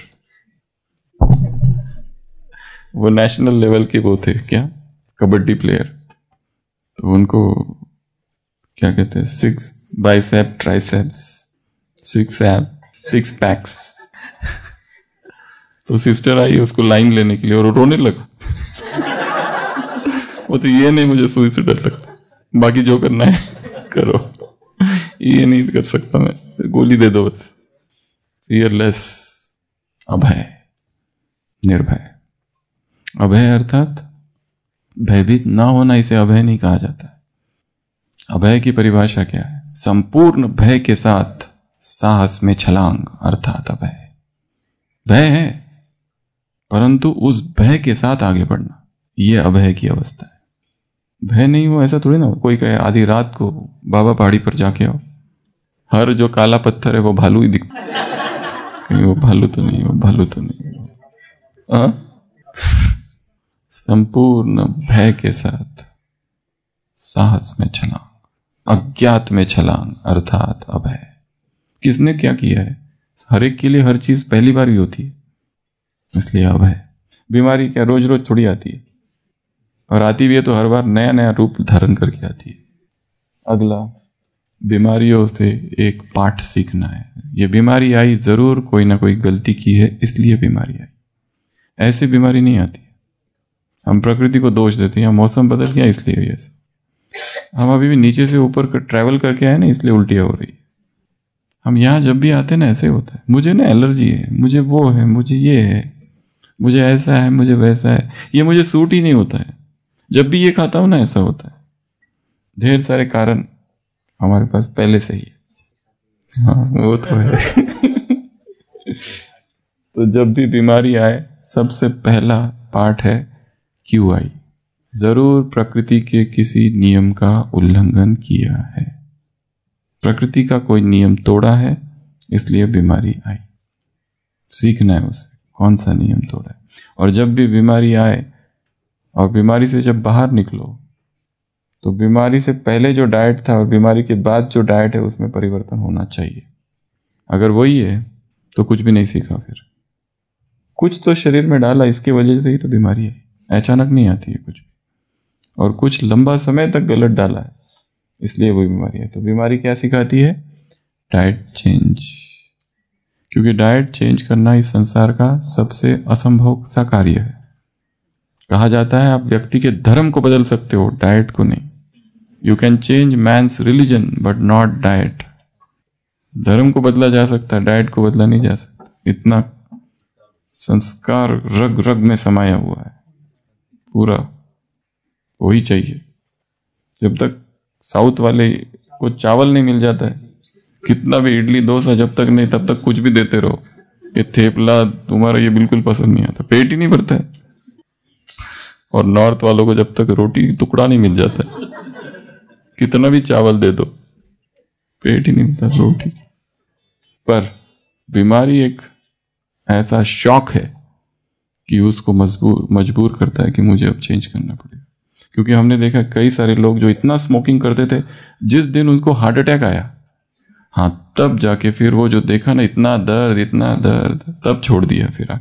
वो नेशनल लेवल के वो थे क्या, कबड्डी प्लेयर। तो उनको क्या कहते हैं, 6 बाइसेप ट्राइसेप्स, 6 एब, 6 पैक्स। तो सिस्टर आई उसको लाइन लेने के लिए और वो रोने लगा। वो तो ये नहीं मुझे सुई से डर लगता, बाकी जो करना है करो, ये नहीं कर सकता मैं, गोली दे दो बस। फियरलेस, अभय, निर्भय। अभय अर्थात भयभीत ना होना, इसे अभय नहीं कहा जाता है। अभय की परिभाषा क्या है? संपूर्ण भय के साथ साहस में छलांग, अर्थात अभय। भय है परंतु उस भय के साथ आगे बढ़ना, यह अभय की अवस्था है। भय नहीं हो ऐसा थोड़ी ना। कोई कहे आधी रात को बाबा पहाड़ी पर जाके आओ, हर जो काला पत्थर है वो भालू ही दिखता, कहीं वो भालू तो नहीं, वो भालू तो नहीं। संपूर्ण भय के साथ साहस में छलांग, अज्ञात में छलांग, अर्थात अभय। किसने क्या किया है? हर एक के लिए हर चीज पहली बार ही होती है, इसलिए अभय। बीमारी क्या रोज रोज थोड़ी आती है, और आती भी है तो हर बार नया नया रूप धारण करके आती है। अगला, बीमारियों से एक पाठ सीखना है। ये बीमारी आई, जरूर कोई ना कोई गलती की है इसलिए बीमारी आई, ऐसी बीमारी नहीं आती। हम प्रकृति को दोष देते हैं, मौसम बदल गया इसलिए ये। हम अभी भी नीचे से ऊपर ट्रैवल करके आए ना, इसलिए उल्टियां हो रही है। हम यहाँ जब भी आते ना ऐसे होता है, मुझे ना एलर्जी है, मुझे वो है, मुझे ये है, मुझे ऐसा है, मुझे वैसा है, ये मुझे सूट ही नहीं होता है। जब भी ये खाता हूं ना ऐसा होता है। ढेर सारे कारण हमारे पास पहले से ही है। हाँ वो तो है। तो जब भी बीमारी आए सबसे पहला पाठ है क्यों आई। जरूर प्रकृति के किसी नियम का उल्लंघन किया है, प्रकृति का कोई नियम तोड़ा है, इसलिए बीमारी आई। सीखना है उससे कौन सा नियम तोड़ा है। और जब भी बीमारी आए और बीमारी से जब बाहर निकलो, तो बीमारी से पहले जो डाइट था और बीमारी के बाद जो डाइट है उसमें परिवर्तन होना चाहिए। अगर वही है तो कुछ भी नहीं सीखा, फिर कुछ तो शरीर में डाला, इसकी वजह से ही तो बीमारी है। अचानक नहीं आती है कुछ भी, और कुछ लंबा समय तक गलत डाला है, इसलिए वो बीमारी है। तो बीमारी क्या सिखाती है? Diet change. क्योंकि डाइट चेंज करना इस संसार का सबसे असंभव सा कार्य है। कहा जाता है आप व्यक्ति के धर्म को बदल सकते हो, डाइट को नहीं। You can change man's religion but not diet. धर्म को बदला जा सकता है, डाइट को बदला नहीं जा सकता। इतना संस्कार रग रग में समाया हुआ है पूरा, वही चाहिए। जब तक साउथ वाले को चावल नहीं मिल जाता है, कितना भी इडली डोसा जब तक नहीं, तब तक कुछ भी देते रहो। ये थेपला तुम्हारा ये बिल्कुल पसंद नहीं आता, पेट ही नहीं भरता है। और नॉर्थ वालों को जब तक रोटी टुकड़ा नहीं मिल जाता है, कितना भी चावल दे दो, पेट ही नहीं मिलता रोटी। पर बीमारी एक ऐसा शौक है कि उसको मजबूर करता है कि मुझे अब चेंज करना पड़ेगा। क्योंकि हमने देखा कई सारे लोग जो इतना स्मोकिंग करते थे, जिस दिन उनको हार्ट अटैक आया, हाँ तब जाके फिर वो जो देखा ना, इतना दर्द, तब छोड़ दिया फिर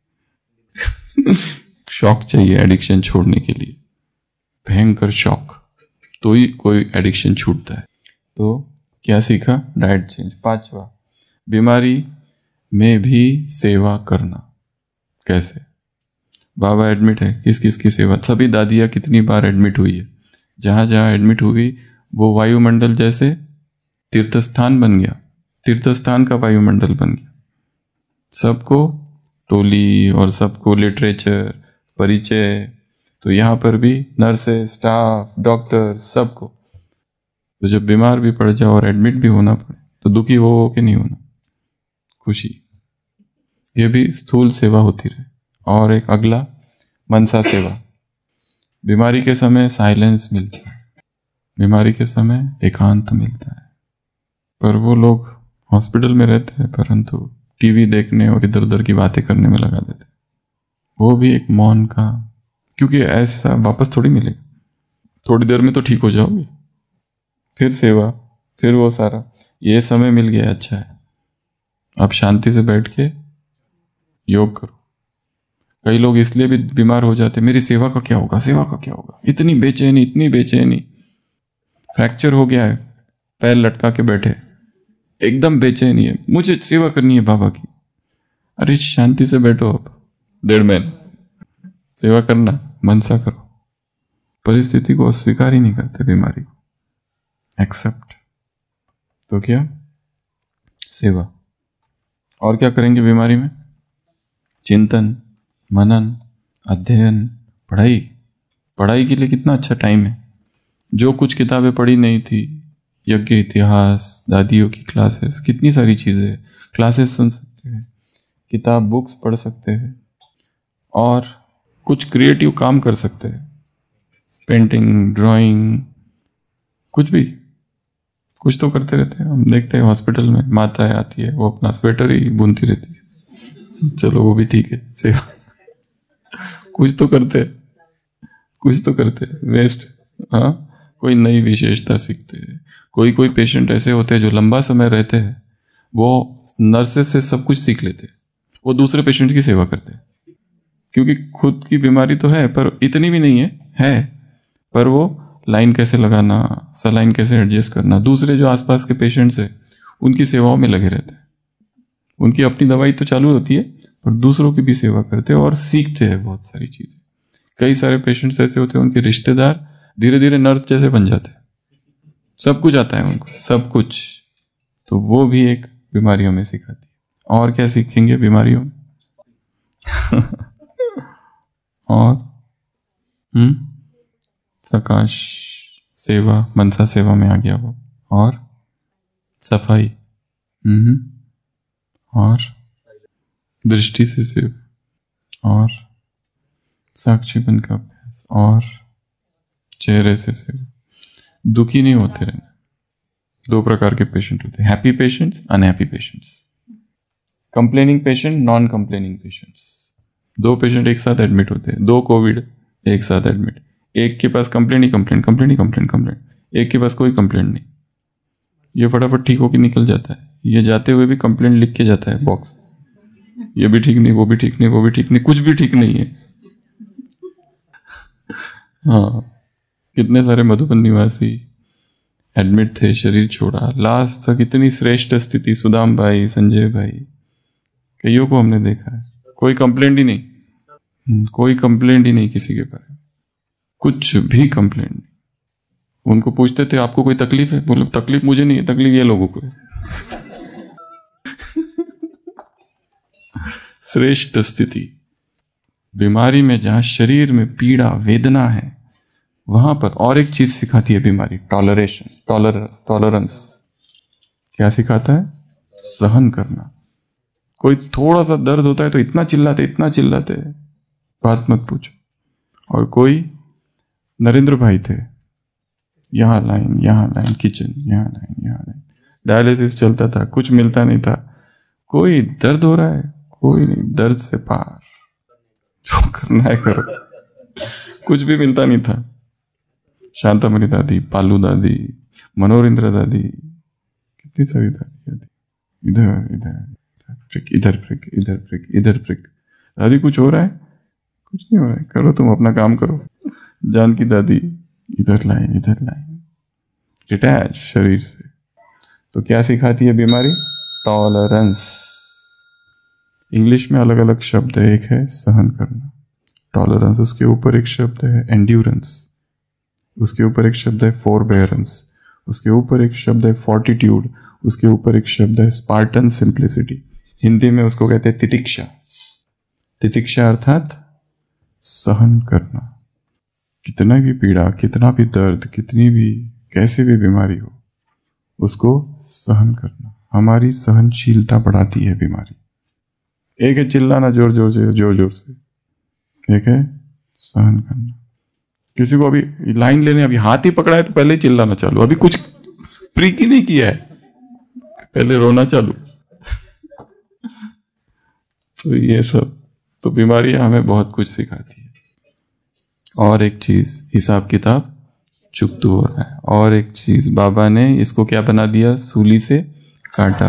आखिर। शौक चाहिए एडिक्शन छोड़ने के लिए, भयंकर शौक, तो ही कोई एडिक्शन छूटता है। तो क्या सीखा? Diet change. 5वां, बीमारी में भी सेवा करना। कैसे? बाबा एडमिट है, किस किस की सेवा? सभी दादियाँ कितनी बार एडमिट हुई है, जहाँ जहाँ एडमिट हुई वो वायुमंडल जैसे तीर्थस्थान बन गया, तीर्थस्थान का वायुमंडल बन गया। सबको टोली और सबको लिटरेचर, परिचय। तो यहाँ पर भी नर्सेस, स्टाफ, डॉक्टर, सबको। तो जब बीमार भी पड़ जाओ और एडमिट भी होना पड़े तो दुखी हो के नहीं होना, खुशी। ये भी स्थूल सेवा होती रहे। और एक अगला, मनसा सेवा। बीमारी के समय साइलेंस मिलता है, बीमारी के समय एकांत मिलता है। पर वो लोग हॉस्पिटल में रहते हैं, परंतु टीवी देखने और इधर उधर की बातें करने में लगा देते। वो भी एक मौन का, क्योंकि ऐसा वापस थोड़ी मिलेगा। थोड़ी देर में तो ठीक हो जाओगे, फिर सेवा, फिर वो सारा। ये समय मिल गया, अच्छा है, अब शांति से बैठ के योग करो। कई लोग इसलिए भी बीमार हो जाते, मेरी सेवा का क्या होगा, सेवा का क्या होगा, इतनी बेचैनी, इतनी बेचैनी। फ्रैक्चर हो गया है, पैर लटका के बैठे, एकदम बेचैनी है, मुझे सेवा करनी है बाबा की। अरे शांति से बैठो, अब 1.5 महीने सेवा करना, मनसा करो। परिस्थिति को अस्वीकार ही नहीं करते, बीमारी को एक्सेप्ट। तो क्या? सेवा। और क्या करेंगे बीमारी में? चिंतन, मनन, अध्ययन, पढ़ाई। पढ़ाई के लिए कितना अच्छा टाइम है। जो कुछ किताबें पढ़ी नहीं थी, यज्ञ इतिहास, दादियों की क्लासेस, कितनी सारी चीज़ें, क्लासेस सुन सकते हैं, किताब बुक्स पढ़ सकते हैं, और कुछ क्रिएटिव काम कर सकते हैं, पेंटिंग, ड्राइंग, कुछ भी, कुछ तो करते रहते हैं। हम देखते हैं हॉस्पिटल में माताएं आती है, वो अपना स्वेटर ही बुनती रहती है। चलो वो भी ठीक है, सेवा। कुछ तो करते हैं, कुछ तो करते हैं, वेस्ट। हाँ, कोई नई विशेषता सीखते हैं। कोई पेशेंट ऐसे होते हैं जो लंबा समय रहते हैं, वो नर्सेस से सब कुछ सीख लेते हैं, वो दूसरे पेशेंट की सेवा करते हैं। क्योंकि खुद की बीमारी तो है, पर इतनी भी नहीं है, पर वो लाइन कैसे लगाना, सलाइन कैसे एडजस्ट करना, दूसरे जो आसपास के पेशेंट्स हैं उनकी सेवाओं में लगे रहते हैं। उनकी अपनी दवाई तो चालू होती है, पर दूसरों की भी सेवा करते हैं और सीखते हैं बहुत सारी चीज़ें। कई सारे पेशेंट्स ऐसे होते हैं, उनके रिश्तेदार धीरे धीरे नर्स जैसे बन जाते हैं, सब कुछ आता है उनको, सब कुछ। तो वो भी एक बीमारियों में सिखाती है। और क्या सीखेंगे बीमारियों में? और सकाश सेवा, मनसा सेवा में आ गया वो। और सफाई, और दृष्टि से सेवा, और साक्षीपन का अभ्यास, और चेहरे से सेवा। दुखी नहीं होते रहना, दो प्रकार के पेशेंट होते हैं, happy patients, unhappy patients, complaining patient, non complaining patients. दो पेशेंट एक साथ एडमिट होते हैं, दो कोविड एक साथ एडमिट, एक के पास कंप्लेंट ही कंप्लेंट, कंप्लेंट ही कंप्लेंट, कंप्लेंट, एक के पास कोई कंप्लेंट नहीं। ये फटाफट ठीक होकर निकल जाता है, ये जाते हुए भी कंप्लेंट लिख के जाता है बॉक्स, ये भी ठीक नहीं, वो भी ठीक नहीं, वो भी ठीक नहीं, कुछ भी ठीक नहीं है। हाँ, कितने सारे मधुबन निवासी एडमिट थे, शरीर छोड़ा, लास्ट तक इतनी श्रेष्ठ स्थिति, सुदाम भाई, संजय भाई, कईयों को हमने देखा है, कोई कंप्लेंट ही नहीं, कोई कंप्लेंट ही नहीं किसी के बारे में, कुछ भी कंप्लेंट नहीं। उनको पूछते थे आपको कोई तकलीफ है, बोले तकलीफ मुझे नहीं है, तकलीफ ये लोगों को है। श्रेष्ठ स्थिति। बीमारी में जहां शरीर में पीड़ा वेदना है वहां पर और एक चीज सिखाती है बीमारी, टॉलरेशन, टॉलरेंस। क्या सिखाता है? सहन करना। कोई थोड़ा सा दर्द होता है तो इतना चिल्लाते बात मत पूछो। और कोई नरेंद्र भाई थे, यहाँ लाइन किचन, यहाँ लाइन, डायलिसिस चलता था, कुछ मिलता नहीं था, कोई दर्द हो रहा है, कोई नहीं, दर्द से पार, जो करना है करो, कुछ भी मिलता नहीं था। शांतामणि दादी, पालू दादी, मनोरेंद्र दादी, कितनी सारी दादी, इधर प्रिक, दादी कुछ हो रहा है? कुछ नहीं हो रहा है, करो तुम अपना काम करो। जानकी दादी, इधर लाइन, डिटैच शरीर से। तो क्या सिखाती है बीमारी? टॉलरेंस। इंग्लिश में अलग अलग शब्द है, एक है सहन करना, टॉलरेंस, उसके ऊपर एक शब्द है एंड्योरेंस, उसके ऊपर एक शब्द है फोरबेरेंस, उसके ऊपर एक शब्द है फोर्टिट्यूड, उसके ऊपर एक शब्द है स्पार्टन सिंप्लिसिटी। हिंदी में उसको कहते हैं तितिक्षा। तितिक्षा अर्थात सहन करना। कितना भी पीड़ा, कितना भी दर्द, कितनी भी कैसे भी बीमारी हो, उसको सहन करना। हमारी सहनशीलता बढ़ाती है बीमारी। एक है चिल्लाना जोर जोर से, एक है सहन करना। किसी को अभी लाइन लेने अभी हाथ ही पकड़ा है तो पहले ही चिल्लाना चालू, अभी कुछ प्रीक ही नहीं किया है, पहले रोना चालू। तो ये सब तो बीमारियां हमें बहुत कुछ सिखाती है। और एक चीज, हिसाब किताब चुकतू हो रहा है। और एक चीज, बाबा ने इसको क्या बना दिया? सूली से काटा।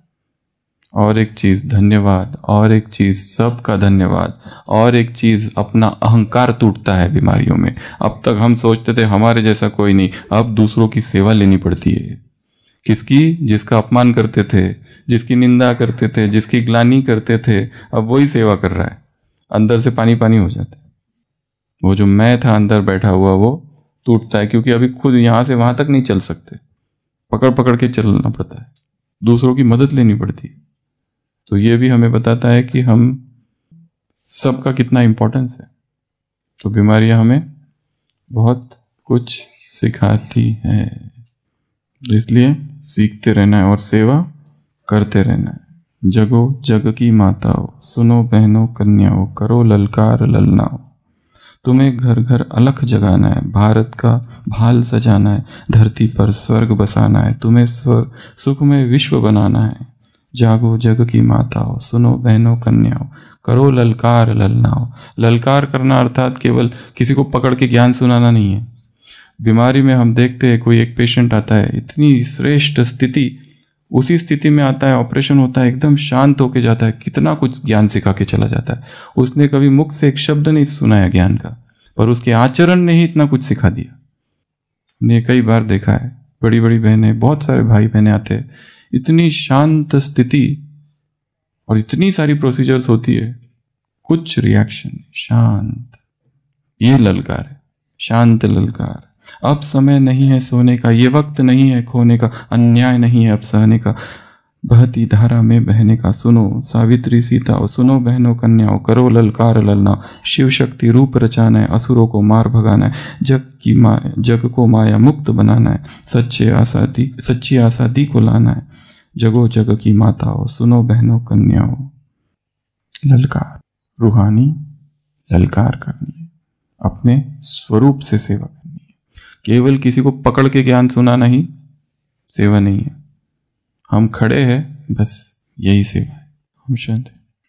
और एक चीज धन्यवाद, और एक चीज सबका धन्यवाद, और एक चीज अपना अहंकार टूटता है बीमारियों में। अब तक हम सोचते थे हमारे जैसा कोई नहीं, अब दूसरों की सेवा लेनी पड़ती है। किसकी? जिसका अपमान करते थे, जिसकी निंदा करते थे, जिसकी ग्लानि करते थे, अब वही सेवा कर रहा है। अंदर से पानी पानी हो जाता है। वो जो मैं था अंदर बैठा हुआ वो टूटता है, क्योंकि अभी खुद यहां से वहां तक नहीं चल सकते, पकड़ पकड़ के चलना पड़ता है, दूसरों की मदद लेनी पड़ती है। तो ये भी हमें बताता है कि हम सबका कितना इंपॉर्टेंस है। तो बीमारियां हमें बहुत कुछ सिखाती हैं, इसलिए सीखते रहना है और सेवा करते रहना है। जगो जग की माताओं, सुनो बहनों कन्याओं, करो ललकार ललनाओ। तुम्हें घर घर अलख जगाना है, भारत का भाल सजाना है, धरती पर स्वर्ग बसाना है, तुम्हें सुख में विश्व बनाना है। जागो जग की माताओं, सुनो बहनों कन्याओं, करो ललकार ललनाओ। ललकार करना अर्थात केवल किसी को पकड़ के ज्ञान सुनाना नहीं है। बीमारी में हम देखते हैं कोई एक पेशेंट आता है, इतनी श्रेष्ठ स्थिति, उसी स्थिति में आता है, ऑपरेशन होता है, एकदम शांत होके जाता है, कितना कुछ ज्ञान सिखा के चला जाता है। उसने कभी मुख से एक शब्द नहीं सुनाया ज्ञान का, पर उसके आचरण ने ही इतना कुछ सिखा दिया। हमने कई बार देखा है, बड़ी बड़ी बहनें, बहुत सारे भाई बहनें आते हैं, इतनी शांत स्थिति और इतनी सारी प्रोसीजर्स होती है, कुछ रिएक्शन, शांत। ये ललकार है, शांत ललकार। अब समय नहीं है सोने का, ये वक्त नहीं है खोने का, अन्याय नहीं है अब सहने का, बहती धारा में बहने का। सुनो सावित्री सीताओं, सुनो बहनों कन्याओं, करो ललकार ललना। शिव शक्ति रूप रचाना है, असुरों को मार भगाना है, जग को माया मुक्त बनाना है, सच्ची आसादी को लाना है। जगो जग की माताओं, सुनो बहनों कन्याओं। ललकार, रूहानी ललकार करनी है, अपने स्वरूप से सेवा करनी है। केवल किसी को पकड़ के ज्ञान सुनाना ही सेवा नहीं है। हम खड़े हैं, बस यही सेवा है। हम शांति।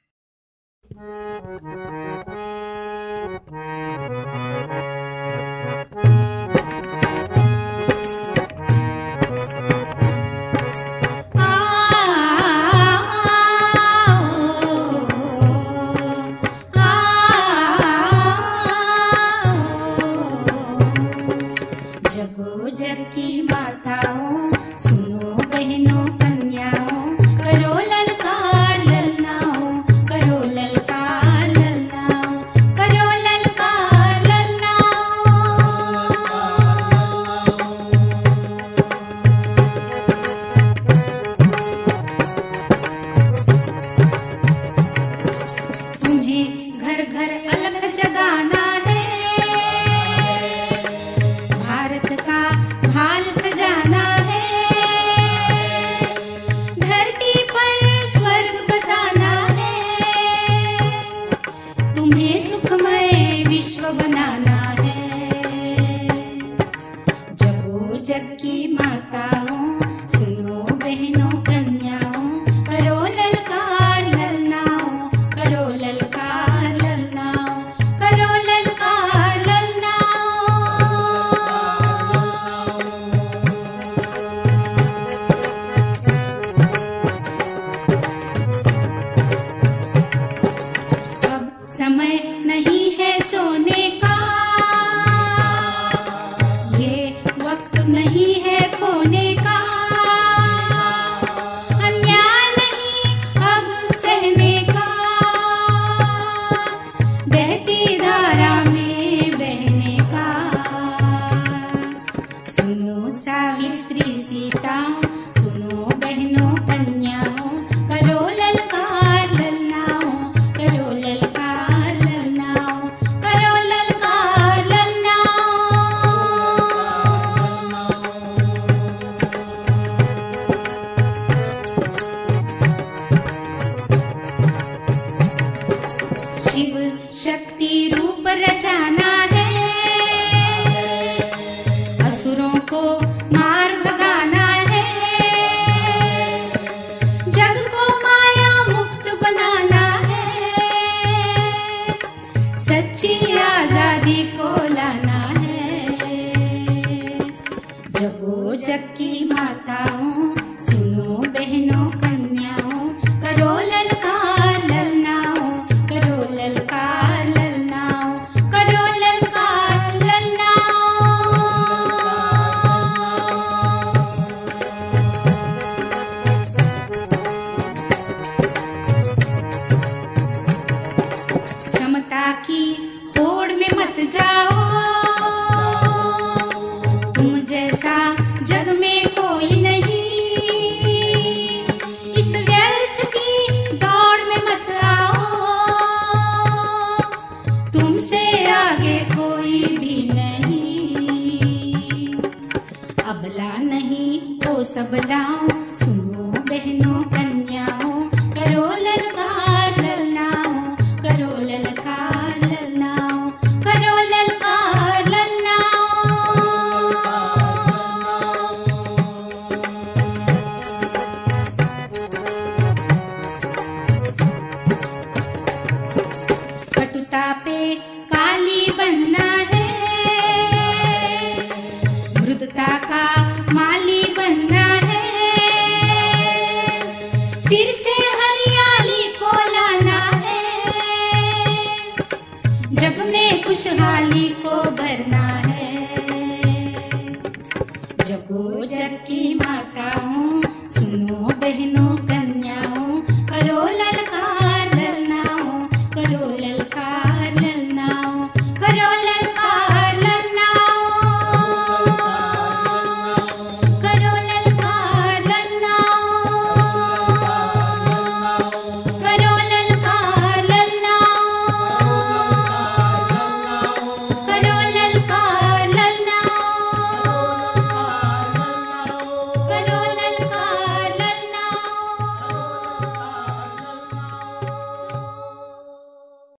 जगो जग की माताओं, सुनो बहनों कन्याओं, करो ललकार ललनाओं, करो ललकार ललनाओं, करो ललकार ललनाओं। तुम्हें घर घर अलख जगाना है, भारत का भाल सजाना है, धरती पर स्वर्ग बसाना है, तुम्हें सुखमय विश्व बनाना है। जगो जग की माताओं, सुनो बहनों कन्याओं, करो ललकार ललनाओं, करो ललकार ललनाओं, करो ललकार ललनाओं। अब समय नहीं है सोने का, ये वक्त नहीं है खोने का, अन्याय नहीं अब सहने का, बहती धारा में बहने का। सुनो सावित्री सीताओं, सुनो बहनों कन्याओं, करो ललकार ललनाओं, करो ललकार ललनाओं, करो ललकार ललनाओं। शिव शक्ति रूप रचाना है, असुरों को मार भगाना है, जग को माया मुक्त बनाना है, सच्ची आजादी को लाना है। जगो जग की माताओं, सुनो बहनों कन्याओं, करो ललकार ललनाओं, करो ललकार ललनाओं, करो ललकार ललनाओं। समता की होड़ में मत जाओ, तुम जैसा जग में कोई नहीं, इस व्यर्थ की दौड़ में मत आओ, तुमसे आगे कोई भी नहीं। अबला नहीं ओ सबलाओं, सुनो बहनों कन्याओं, करो ललकार ललनाओं, करो ललकार ललनाओं, करो ललकार ललनाओं। कटुता पे काली बनना है, मृदुता का माली बनना है, फिर से हरियाली को लाना है, जग में खुशहाली को भरना है। जगो जग की माताओं, सुनो बहनों कन्याओं, करो